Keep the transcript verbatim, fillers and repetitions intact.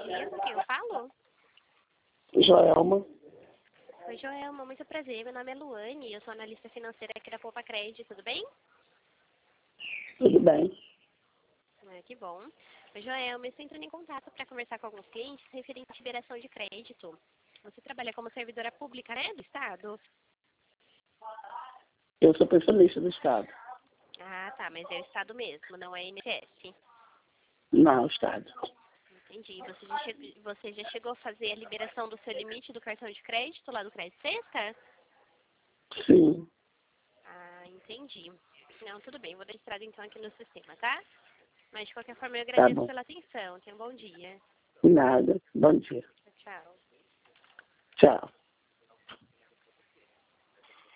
dia, com quem eu falo? Joelma. Oi, Joelma, muito prazer. Meu nome é Luane, eu sou analista financeira aqui da Poupa Crédito, tudo bem? Tudo bem. Ah, que bom. Oi, Joelma, eu estou entrando em contato para conversar com alguns clientes referente à liberação de crédito. Você trabalha como servidora pública, né, do Estado? Eu sou pensionista do Estado. Ah, tá, mas é o Estado mesmo, não é I N S S. Não, Estado. Entendi. Você já, che... Você já chegou a fazer a liberação do seu limite do cartão de crédito lá do Crédito Sexta? Sim. Ah, entendi. Não, tudo bem, vou dar registrado então aqui no sistema, tá? Mas de qualquer forma eu Tá agradeço bom. pela atenção. Tenha um bom dia. Nada. Bom dia. Tchau. Tchau.